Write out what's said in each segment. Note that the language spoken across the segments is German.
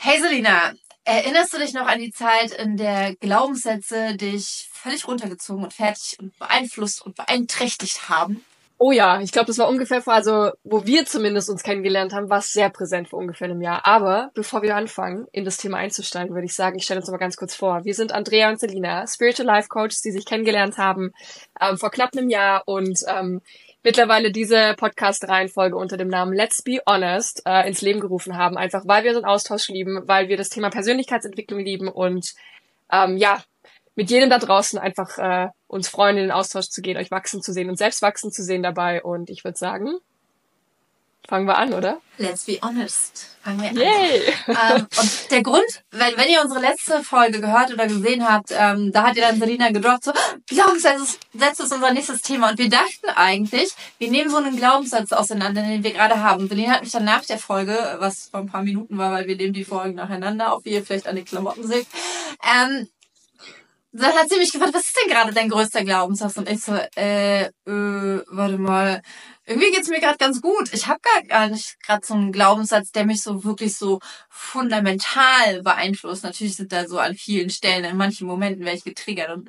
Hey Selina, erinnerst du dich noch an die Zeit, in der Glaubenssätze dich völlig runtergezogen und fertig und beeinflusst und beeinträchtigt haben? Oh ja, ich glaube, das war ungefähr wo wir zumindest uns kennengelernt haben, war es sehr präsent vor ungefähr einem Jahr. Aber bevor wir anfangen, in das Thema einzusteigen, würde ich sagen, ich stelle uns noch mal ganz kurz vor. Wir sind Andrea und Selina, Spiritual Life Coaches, die sich kennengelernt haben vor knapp einem Jahr und mittlerweile diese Podcast-Reihenfolge unter dem Namen Let's Be Honest ins Leben gerufen haben. Einfach weil wir so einen Austausch lieben, weil wir das Thema Persönlichkeitsentwicklung lieben und ja, mit jedem da draußen einfach uns freuen, in den Austausch zu gehen, euch wachsen zu sehen und selbst wachsen zu sehen dabei. Und ich würde sagen, fangen wir an, oder? Let's be honest. Fangen wir an. Yay! Und der Grund, wenn ihr unsere letzte Folge gehört oder gesehen habt, da hat ihr dann Selina gedroppt, so, Glaubenssätze ist unser nächstes Thema. Und wir dachten eigentlich, wir nehmen so einen Glaubenssatz auseinander, den wir gerade haben. Selina hat mich dann nach der Folge, was vor ein paar Minuten war, weil wir nehmen die Folgen nacheinander, auf wie ihr vielleicht an den Klamotten seht, dann hat sie mich gefragt, was ist denn gerade dein größter Glaubenssatz? Und ich so, warte mal, irgendwie geht's mir gerade ganz gut. Ich habe gar nicht gerade so einen Glaubenssatz, der mich so wirklich so fundamental beeinflusst. Natürlich sind da so an vielen Stellen, in manchen Momenten wäre ich getriggert und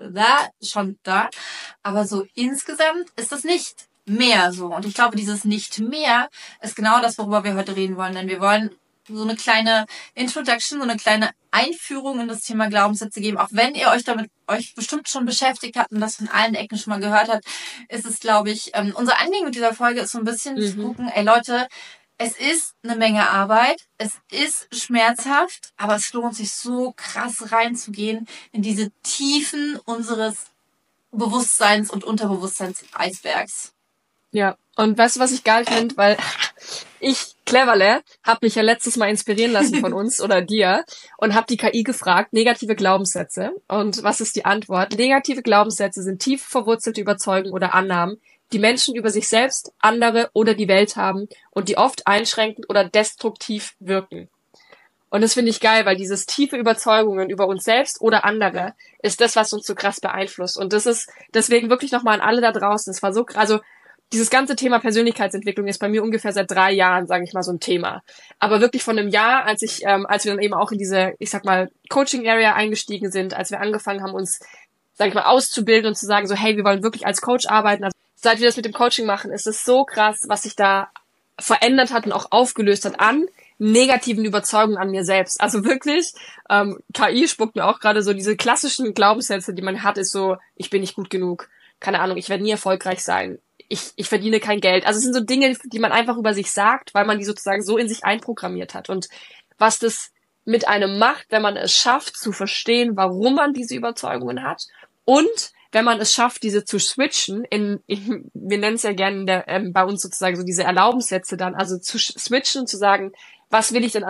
da. Aber so insgesamt ist das nicht mehr so. Und ich glaube, dieses nicht mehr ist genau das, worüber wir heute reden wollen. Denn wir wollen so eine kleine Introduction, so eine kleine Einführung in das Thema Glaubenssätze geben. Auch wenn ihr euch bestimmt schon beschäftigt habt und das von allen Ecken schon mal gehört habt, ist es, glaube ich, unser Anliegen mit dieser Folge ist so ein bisschen zu gucken, ey Leute, es ist eine Menge Arbeit, es ist schmerzhaft, aber es lohnt sich so krass reinzugehen in diese Tiefen unseres Bewusstseins- und Unterbewusstseins-Eisbergs. Ja, und weißt du, was ich geil finde? Weil ich, Cleverle, habe mich ja letztes Mal inspirieren lassen von uns oder dir und habe die KI gefragt, negative Glaubenssätze. Und was ist die Antwort? Negative Glaubenssätze sind tief verwurzelte Überzeugungen oder Annahmen, die Menschen über sich selbst, andere oder die Welt haben und die oft einschränkend oder destruktiv wirken. Und das finde ich geil, weil dieses tiefe Überzeugungen über uns selbst oder andere ist das, was uns so krass beeinflusst. Und das ist deswegen wirklich nochmal an alle da draußen. Es war so krass, also dieses ganze Thema Persönlichkeitsentwicklung ist bei mir ungefähr seit 3 Jahren, sage ich mal, so ein Thema. Aber wirklich von einem Jahr, als wir dann eben auch in diese, ich sag mal, Coaching-Area eingestiegen sind, als wir angefangen haben, uns, sag ich mal, auszubilden und zu sagen, so, hey, wir wollen wirklich als Coach arbeiten. Also, seit wir das mit dem Coaching machen, ist es so krass, was sich da verändert hat und auch aufgelöst hat an negativen Überzeugungen an mir selbst. Also wirklich, KI spuckt mir auch gerade so diese klassischen Glaubenssätze, die man hat, ist so, ich bin nicht gut genug, keine Ahnung, ich werde nie erfolgreich sein, ich verdiene kein Geld. Also es sind so Dinge, die man einfach über sich sagt, weil man die sozusagen so in sich einprogrammiert hat. Und was das mit einem macht, wenn man es schafft zu verstehen, warum man diese Überzeugungen hat und wenn man es schafft, diese zu switchen, wir nennen es ja gerne bei uns sozusagen so diese Erlaubenssätze dann, also zu switchen und zu sagen, was will ich denn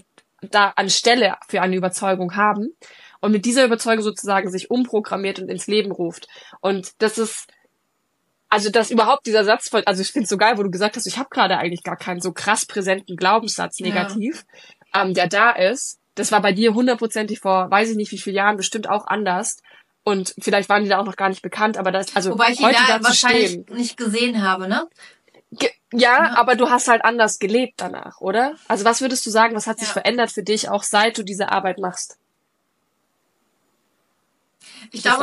an Stelle für eine Überzeugung haben und mit dieser Überzeugung sozusagen sich umprogrammiert und ins Leben ruft. Und das ist, also dass überhaupt dieser Satz, also ich finde es so geil, wo du gesagt hast, ich habe gerade eigentlich gar keinen so krass präsenten Glaubenssatz negativ, der da ist. Das war bei dir hundertprozentig vor, weiß ich nicht wie vielen Jahren, bestimmt auch anders. Und vielleicht waren die da auch noch gar nicht bekannt, aber das, also wobei ich die heute da wahrscheinlich nicht gesehen habe, ne? Ja, aber du hast halt anders gelebt danach, oder? Also was würdest du sagen, was hat sich verändert für dich, auch seit du diese Arbeit machst? Ich glaube,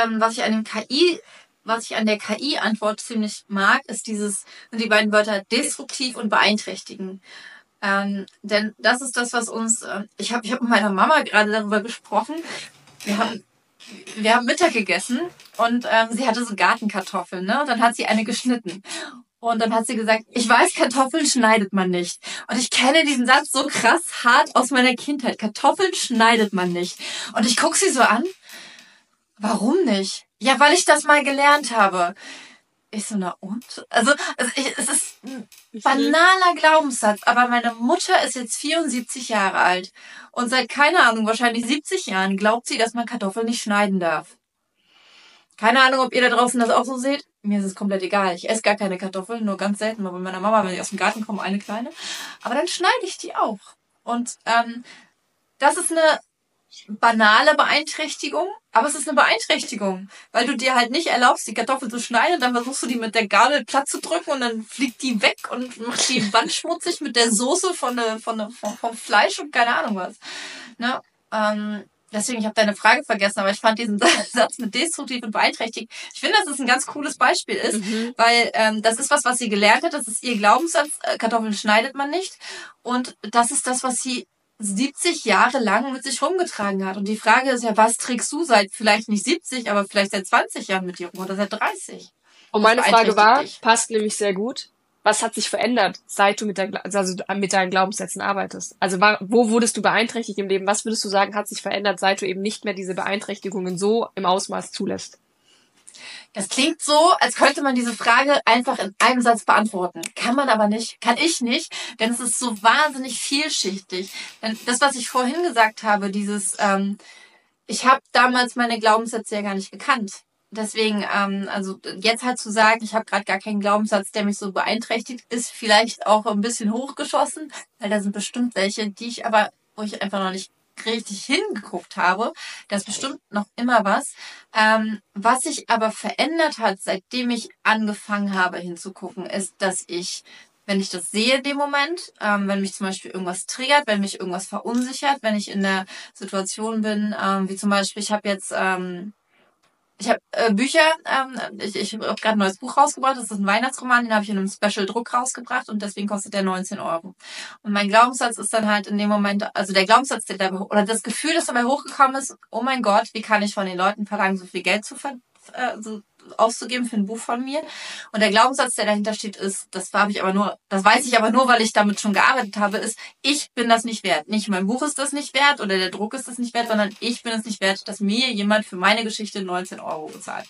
was ich an der KI-Antwort ziemlich mag, sind die beiden Wörter destruktiv und beeinträchtigen. Denn das ist das, was uns, ich hab mit meiner Mama gerade darüber gesprochen. Wir haben Mittag gegessen und sie hatte so Gartenkartoffeln, ne? Dann hat sie eine geschnitten. Und dann hat sie gesagt, ich weiß, Kartoffeln schneidet man nicht. Und ich kenne diesen Satz so krass hart aus meiner Kindheit. Kartoffeln schneidet man nicht. Und ich guck sie so an. Warum nicht? Ja, weil ich das mal gelernt habe. Ich so, na und? Es ist ein banaler Glaubenssatz, aber meine Mutter ist jetzt 74 Jahre alt. Und seit, keine Ahnung, wahrscheinlich 70 Jahren glaubt sie, dass man Kartoffeln nicht schneiden darf. Keine Ahnung, ob ihr da draußen das auch so seht. Mir ist es komplett egal. Ich esse gar keine Kartoffeln, nur ganz selten mal bei meiner Mama, wenn ich aus dem Garten komme, eine kleine. Aber dann schneide ich die auch. Und das ist eine banale Beeinträchtigung, aber es ist eine Beeinträchtigung, weil du dir halt nicht erlaubst, die Kartoffel zu schneiden und dann versuchst du die mit der Gabel platt zu drücken und dann fliegt die weg und macht die Wand schmutzig mit der Soße vom Fleisch und keine Ahnung was. Ne? Deswegen, ich habe deine Frage vergessen, aber ich fand diesen Satz mit destruktiv und beeinträchtigt, ich finde, dass es ein ganz cooles Beispiel ist, weil das ist was sie gelernt hat, das ist ihr Glaubenssatz, Kartoffeln schneidet man nicht und das ist das, was sie 70 Jahre lang mit sich rumgetragen hat. Und die Frage ist ja, was trägst du seit vielleicht nicht 70, aber vielleicht seit 20 Jahren mit dir rum oder seit 30? Und meine Frage war, passt nämlich sehr gut, was hat sich verändert, seit du mit deinen Glaubenssätzen arbeitest? Also wo wurdest du beeinträchtigt im Leben? Was würdest du sagen, hat sich verändert, seit du eben nicht mehr diese Beeinträchtigungen so im Ausmaß zulässt? Das klingt so, als könnte man diese Frage einfach in einem Satz beantworten. Kann man aber nicht, kann ich nicht, denn es ist so wahnsinnig vielschichtig. Denn das, was ich vorhin gesagt habe, ich habe damals meine Glaubenssätze ja gar nicht gekannt. Deswegen, also jetzt halt zu sagen, ich habe gerade gar keinen Glaubenssatz, der mich so beeinträchtigt, ist vielleicht auch ein bisschen hochgeschossen, weil da sind bestimmt welche, wo ich einfach noch nicht richtig hingeguckt habe. Da ist bestimmt noch immer was. Was sich aber verändert hat, seitdem ich angefangen habe hinzugucken, ist, dass wenn ich das sehe in dem Moment, wenn mich zum Beispiel irgendwas triggert, wenn mich irgendwas verunsichert, wenn ich in der Situation bin, wie zum Beispiel, ich habe Bücher, ich habe gerade ein neues Buch rausgebracht, das ist ein Weihnachtsroman, den habe ich in einem Special-Druck rausgebracht und deswegen kostet der 19 Euro. Und mein Glaubenssatz ist dann halt in dem Moment, also der Glaubenssatz, oder das Gefühl, das dabei hochgekommen ist, oh mein Gott, wie kann ich von den Leuten verlangen, so viel Geld so auszugeben für ein Buch von mir. Und der Glaubenssatz, der dahinter steht, ist, das weiß ich aber nur, weil ich damit schon gearbeitet habe, ist, ich bin das nicht wert. Nicht mein Buch ist das nicht wert oder der Druck ist das nicht wert, sondern ich bin es nicht wert, dass mir jemand für meine Geschichte 19 Euro bezahlt.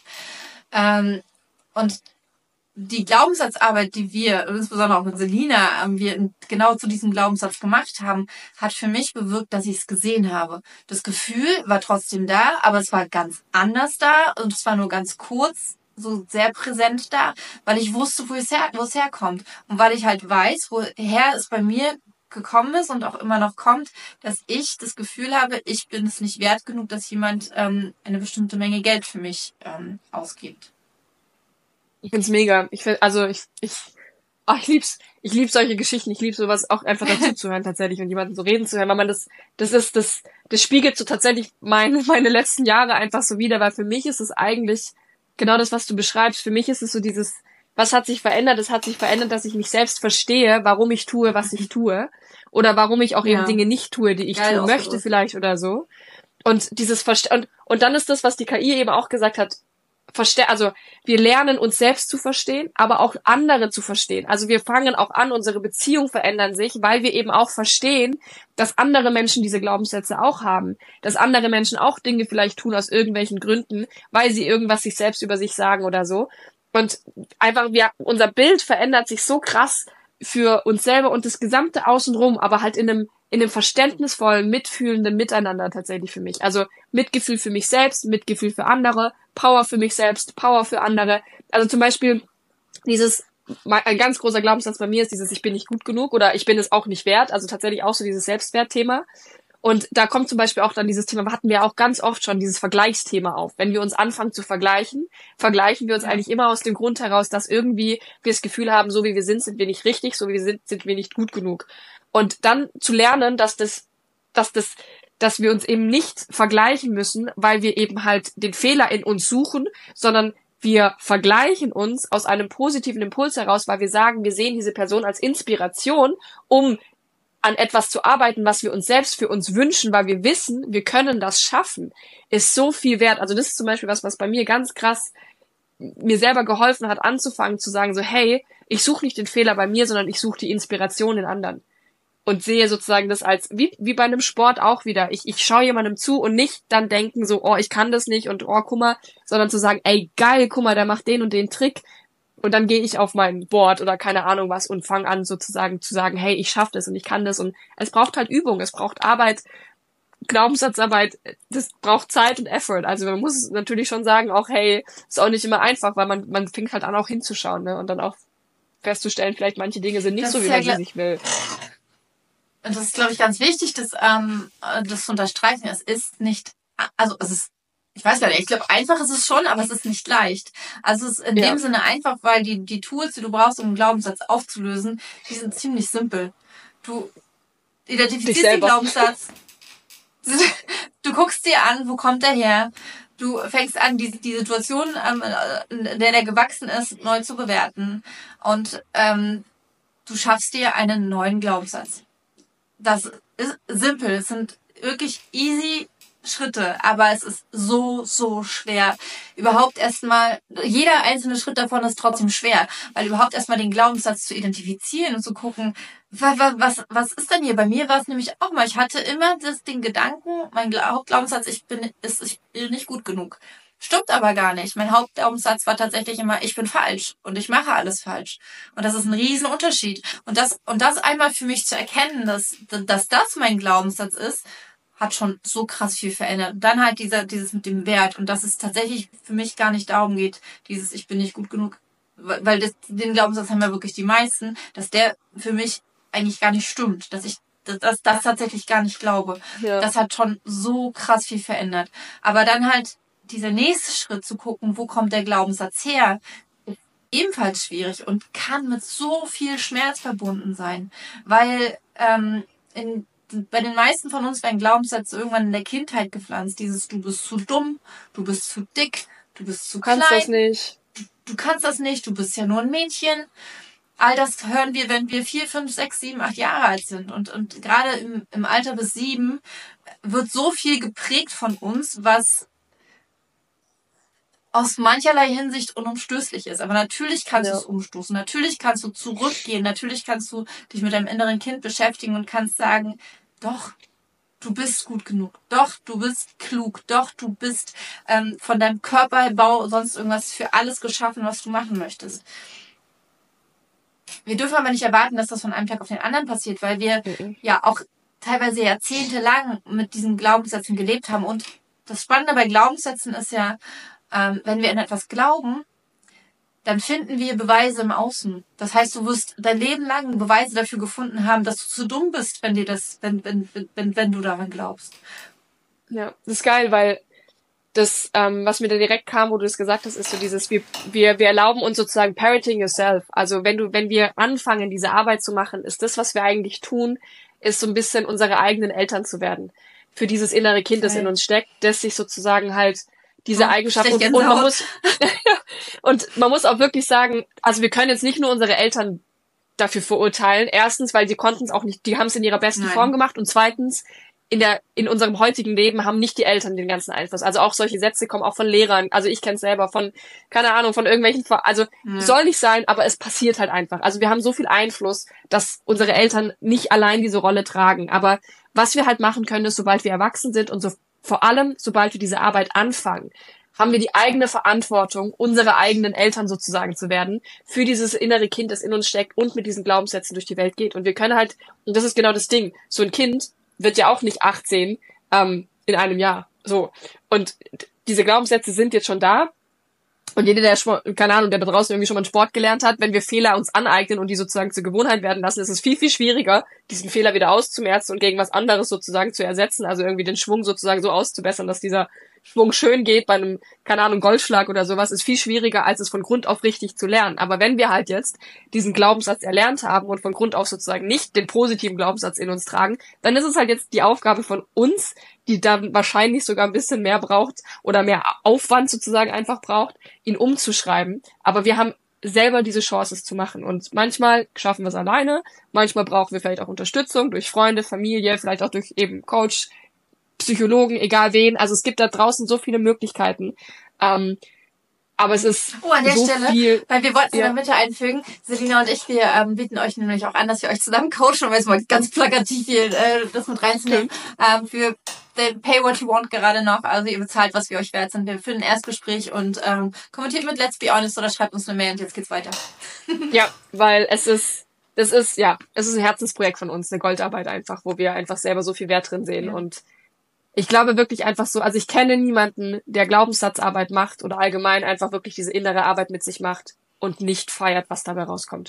Und die Glaubenssatzarbeit, die wir, insbesondere auch mit Selina, wir genau zu diesem Glaubenssatz gemacht haben, hat für mich bewirkt, dass ich es gesehen habe. Das Gefühl war trotzdem da, aber es war ganz anders da und es war nur ganz kurz, so sehr präsent da, weil ich wusste, wo es herkommt. Und weil ich halt weiß, woher es bei mir gekommen ist und auch immer noch kommt, dass ich das Gefühl habe, ich bin es nicht wert genug, dass jemand eine bestimmte Menge Geld für mich ausgibt. Ich find's mega. Ich lieb's. Ich lieb solche Geschichten. Ich lieb sowas auch einfach dazu zu hören tatsächlich und jemanden so reden zu hören, weil man das spiegelt so tatsächlich meine letzten Jahre einfach so wider, weil für mich ist es eigentlich genau das, was du beschreibst. Für mich ist es so dieses, was hat sich verändert? Es hat sich verändert, dass ich mich selbst verstehe, warum ich tue, was ich tue oder warum ich auch eben Dinge nicht tue, die ich tun möchte vielleicht oder so. Und dieses und dann ist das, was die KI eben auch gesagt hat, also wir lernen uns selbst zu verstehen, aber auch andere zu verstehen. Also wir fangen auch an, unsere Beziehungen verändern sich, weil wir eben auch verstehen, dass andere Menschen diese Glaubenssätze auch haben, dass andere Menschen auch Dinge vielleicht tun aus irgendwelchen Gründen, weil sie irgendwas sich selbst über sich sagen oder so. Und einfach unser Bild verändert sich so krass für uns selber und das gesamte Außenrum, aber halt in einem verständnisvollen, mitfühlenden Miteinander tatsächlich für mich. Also Mitgefühl für mich selbst, Mitgefühl für andere, Power für mich selbst, Power für andere. Also zum Beispiel ein ganz großer Glaubenssatz bei mir ist dieses, ich bin nicht gut genug oder ich bin es auch nicht wert. Also tatsächlich auch so dieses Selbstwertthema. Und da kommt zum Beispiel auch dann dieses Thema, hatten wir auch ganz oft schon, dieses Vergleichsthema auf. Wenn wir uns anfangen zu vergleichen wir uns eigentlich immer aus dem Grund heraus, dass irgendwie wir das Gefühl haben, so wie wir sind wir nicht richtig, so wie wir sind wir nicht gut genug. Und dann zu lernen, dass wir uns eben nicht vergleichen müssen, weil wir eben halt den Fehler in uns suchen, sondern wir vergleichen uns aus einem positiven Impuls heraus, weil wir sagen, wir sehen diese Person als Inspiration, um an etwas zu arbeiten, was wir uns selbst für uns wünschen, weil wir wissen, wir können das schaffen, ist so viel wert. Also das ist zum Beispiel was bei mir ganz krass mir selber geholfen hat, anzufangen zu sagen so, hey, ich suche nicht den Fehler bei mir, sondern ich suche die Inspiration in anderen. Und sehe sozusagen das als, wie bei einem Sport auch wieder. Ich schaue jemandem zu und nicht dann denken so, oh, ich kann das nicht und oh, guck mal, sondern zu sagen, ey, geil, guck mal, der macht den und den Trick. Und dann gehe ich auf mein Board oder keine Ahnung was und fange an sozusagen zu sagen, hey, ich schaffe das und ich kann das. Und es braucht halt Übung, es braucht Arbeit, Glaubenssatzarbeit, das braucht Zeit und Effort. Also man muss natürlich schon sagen, auch hey, ist auch nicht immer einfach, weil man fängt halt an auch hinzuschauen, ne? Und dann auch festzustellen, vielleicht manche Dinge sind nicht so, wie man sie sich will. und das ist, glaube ich, ganz wichtig, das zu unterstreichen. Es ist nicht, also es ist, ich weiß gar nicht, ich glaube, einfach ist es schon, aber es ist nicht leicht. Also es ist in dem Sinne einfach, weil die Tools, die du brauchst, um einen Glaubenssatz aufzulösen, die sind ziemlich simpel. Du identifizierst den Glaubenssatz, du guckst dir an, wo kommt der her, du fängst an, die Situation, in der gewachsen ist, neu zu bewerten und du schaffst dir einen neuen Glaubenssatz. Das ist simpel, es sind wirklich easy Schritte, aber es ist so, so schwer. Überhaupt erstmal, jeder einzelne Schritt davon ist trotzdem schwer, weil überhaupt erstmal den Glaubenssatz zu identifizieren und zu gucken, was ist denn hier? Bei mir war es nämlich auch mal, ich hatte immer den Gedanken, mein Hauptglaubenssatz, ich bin nicht gut genug. Stimmt aber gar nicht. Mein Hauptglaubenssatz war tatsächlich immer, ich bin falsch und ich mache alles falsch. Und das ist ein Riesenunterschied. Und das einmal für mich zu erkennen, dass das mein Glaubenssatz ist, hat schon so krass viel verändert. Und dann halt dieses mit dem Wert. Und dass es tatsächlich für mich gar nicht darum geht, ich bin nicht gut genug. Weil den Glaubenssatz haben ja wirklich die meisten, dass der für mich eigentlich gar nicht stimmt. Dass ich das tatsächlich gar nicht glaube. Ja. Das hat schon so krass viel verändert. Aber dann halt dieser nächste Schritt zu gucken, wo kommt der Glaubenssatz her, ist ebenfalls schwierig und kann mit so viel Schmerz verbunden sein. Weil bei den meisten von uns werden Glaubenssätze irgendwann in der Kindheit gepflanzt. Dieses, du bist zu dumm, du bist zu dick, du bist zu klein. Du kannst das nicht. Du kannst das nicht, du bist ja nur ein Mädchen. All das hören wir, wenn wir 4, 5, 6, 7, 8 Jahre alt sind. Und gerade im Alter bis 7 wird so viel geprägt von uns, was aus mancherlei Hinsicht unumstößlich ist. Aber natürlich kannst du es umstoßen. Natürlich kannst du zurückgehen. Natürlich kannst du dich mit deinem inneren Kind beschäftigen und kannst sagen, doch, du bist gut genug. Doch, du bist klug. Doch, du bist von deinem Körperbau sonst irgendwas für alles geschaffen, was du machen möchtest. Wir dürfen aber nicht erwarten, dass das von einem Tag auf den anderen passiert, weil wir ja auch teilweise jahrzehntelang mit diesen Glaubenssätzen gelebt haben. Und das Spannende bei Glaubenssätzen ist ja, wenn wir an etwas glauben, dann finden wir Beweise im Außen. Das heißt, du wirst dein Leben lang Beweise dafür gefunden haben, dass du zu dumm bist, wenn du daran glaubst. Ja, das ist geil, weil das, was mir da direkt kam, wo du es gesagt hast, ist so dieses, wir erlauben uns sozusagen parenting yourself. Also wenn wir anfangen, diese Arbeit zu machen, ist das, was wir eigentlich tun, ist so ein bisschen unsere eigenen Eltern zu werden. Für dieses innere Kind, das in uns steckt, das sich sozusagen halt diese Eigenschaften und man muss auch wirklich sagen, also wir können jetzt nicht nur unsere Eltern dafür verurteilen. Erstens, weil die konnten es auch nicht, die haben es in ihrer besten Form gemacht und zweitens, in unserem heutigen Leben haben nicht die Eltern den ganzen Einfluss. Also auch solche Sätze kommen auch von Lehrern. Also ich kenne es selber von, keine Ahnung, von irgendwelchen, soll nicht sein, aber es passiert halt einfach. Also wir haben so viel Einfluss, dass unsere Eltern nicht allein diese Rolle tragen. Aber was wir halt machen können, ist, sobald wir erwachsen sind und vor allem, sobald wir diese Arbeit anfangen, haben wir die eigene Verantwortung, unsere eigenen Eltern sozusagen zu werden, für dieses innere Kind, das in uns steckt und mit diesen Glaubenssätzen durch die Welt geht. Und wir können halt, und das ist genau das Ding, so ein Kind wird ja auch nicht 18 in einem Jahr. So. Und diese Glaubenssätze sind jetzt schon da. Und jeder, der, keine Ahnung, der da draußen irgendwie schon mal einen Sport gelernt hat, wenn wir Fehler uns aneignen und die sozusagen zur Gewohnheit werden lassen, ist es viel, viel schwieriger, diesen Fehler wieder auszumerzen und gegen was anderes sozusagen zu ersetzen. Also irgendwie den Schwung sozusagen so auszubessern, dass dieser Schwung schön geht bei einem, keine Ahnung, Golfschlag oder sowas, ist viel schwieriger, als es von Grund auf richtig zu lernen. Aber wenn wir halt jetzt diesen Glaubenssatz erlernt haben und von Grund auf sozusagen nicht den positiven Glaubenssatz in uns tragen, dann ist es halt jetzt die Aufgabe von uns, die dann wahrscheinlich sogar ein bisschen mehr braucht oder mehr Aufwand sozusagen einfach braucht, ihn umzuschreiben. Aber wir haben selber diese Chance, es zu machen. Und manchmal schaffen wir es alleine, manchmal brauchen wir vielleicht auch Unterstützung durch Freunde, Familie, vielleicht auch durch eben Coach, Psychologen, egal wen. Also es gibt da draußen so viele Möglichkeiten. Aber es ist an der Stelle, viel, weil wir wollten es in der Mitte einfügen, Selina und ich, wir bieten euch nämlich auch an, dass wir euch zusammen coachen, um jetzt mal ganz plakativ hier das mit reinzunehmen, für den Pay What You Want gerade noch. Also ihr bezahlt, was wir euch wert sind. Wir führen ein Erstgespräch und kommentiert mit Let's Be Honest oder schreibt uns eine Mail und jetzt geht's weiter. Ja, weil es ist ein Herzensprojekt von uns, eine Goldarbeit einfach, wo wir einfach selber so viel Wert drin sehen und ich glaube wirklich einfach so, also ich kenne niemanden, der Glaubenssatzarbeit macht oder allgemein einfach wirklich diese innere Arbeit mit sich macht und nicht feiert, was dabei rauskommt.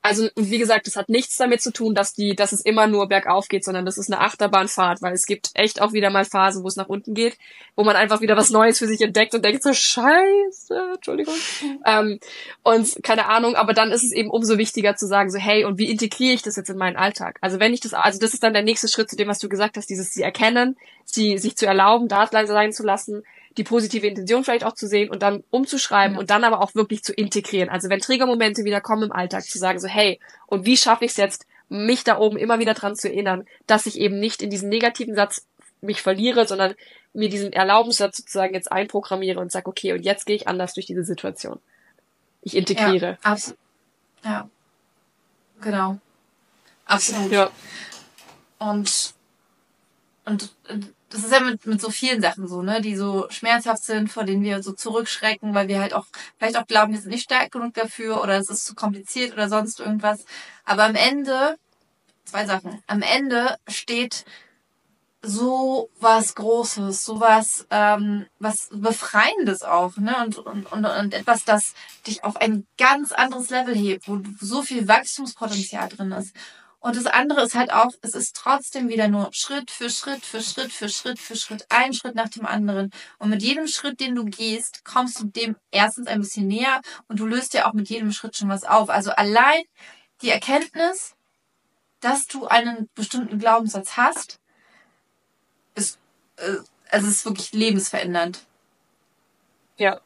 Also, und wie gesagt, das hat nichts damit zu tun, dass es immer nur bergauf geht, sondern das ist eine Achterbahnfahrt, weil es gibt echt auch wieder mal Phasen, wo es nach unten geht, wo man einfach wieder was Neues für sich entdeckt und denkt so, Scheiße, Entschuldigung. Und keine Ahnung, aber dann ist es eben umso wichtiger zu sagen, so, hey, und wie integriere ich das jetzt in meinen Alltag? Also das ist dann der nächste Schritt zu dem, was du gesagt hast, dieses sie erkennen, sich zu erlauben, da sein zu lassen, die positive Intention vielleicht auch zu sehen und dann umzuschreiben und dann aber auch wirklich zu integrieren. Also wenn Triggermomente wieder kommen im Alltag, zu sagen so, hey, und wie schaffe ich es jetzt, mich da oben immer wieder dran zu erinnern, dass ich eben nicht in diesen negativen Satz mich verliere, sondern mir diesen Erlaubensatz sozusagen jetzt einprogrammiere und sage, okay, und jetzt gehe ich anders durch diese Situation. Ich integriere. Ja, ja, genau. Absolut. Ja. Und das ist ja mit so vielen Sachen so, ne, die so schmerzhaft sind, vor denen wir so zurückschrecken, weil wir halt auch vielleicht auch glauben, wir sind nicht stark genug dafür oder es ist zu kompliziert oder sonst irgendwas. Aber am Ende, 2 Sachen. Am Ende steht so was Großes, so was, was Befreiendes auch, ne, und etwas, das dich auf ein ganz anderes Level hebt, wo so viel Wachstumspotenzial drin ist. Und das andere ist halt auch, es ist trotzdem wieder nur Schritt für Schritt für Schritt für Schritt für Schritt, ein Schritt nach dem anderen. Und mit jedem Schritt, den du gehst, kommst du dem erstens ein bisschen näher und du löst ja auch mit jedem Schritt schon was auf. Also allein die Erkenntnis, dass du einen bestimmten Glaubenssatz hast, ist, also es ist wirklich lebensverändernd. Ja.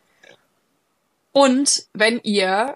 Und wenn ihr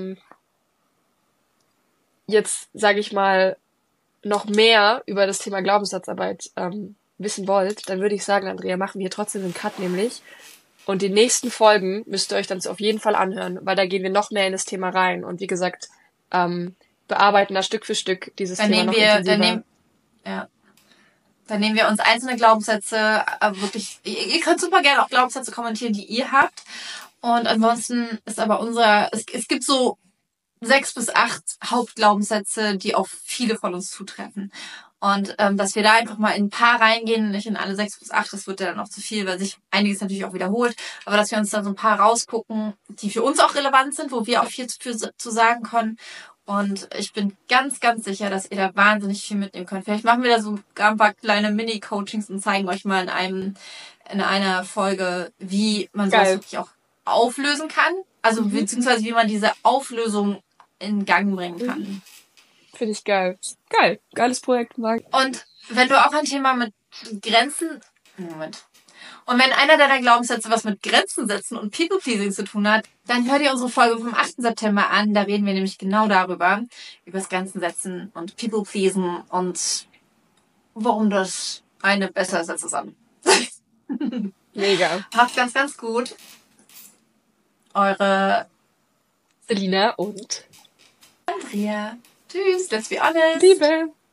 jetzt, sage ich mal, noch mehr über das Thema Glaubenssatzarbeit wissen wollt, dann würde ich sagen, Andrea, machen wir hier trotzdem einen Cut nämlich. Und die nächsten Folgen müsst ihr euch dann auf jeden Fall anhören, weil da gehen wir noch mehr in das Thema rein. Und wie gesagt, bearbeiten da Stück für Stück dieses Thema noch intensiver. Dann nehmen wir uns einzelne Glaubenssätze, wirklich, ihr könnt super gerne auch Glaubenssätze kommentieren, die ihr habt. Und ansonsten ist aber es gibt so 6 bis 8 Hauptglaubenssätze, die auf viele von uns zutreffen. Und dass wir da einfach mal in ein paar reingehen, nicht in alle 6 bis 8, das wird ja dann auch zu viel, weil sich einiges natürlich auch wiederholt. Aber dass wir uns dann so ein paar rausgucken, die für uns auch relevant sind, wo wir auch viel zu sagen können. Und ich bin ganz, ganz sicher, dass ihr da wahnsinnig viel mitnehmen könnt. Vielleicht machen wir da so ein paar kleine Mini-Coachings und zeigen euch mal in einer Folge, wie man sowas wirklich auch auflösen kann. Also beziehungsweise wie man diese Auflösung in Gang bringen kann. Finde ich geil. Geil. Geiles Projekt, Marc. Und wenn du auch ein Thema mit Grenzen... Moment. Und wenn einer deiner Glaubenssätze was mit Grenzen setzen und People-Pleasing zu tun hat, dann hör dir unsere Folge vom 8. September an. Da reden wir nämlich genau darüber. Über das Grenzen setzen und People-Pleasen und warum das eine besser ist als das andere. Mega. Macht's ganz, ganz gut. Eure Selina und Andrea. Tschüss, let's be honest. Liebe.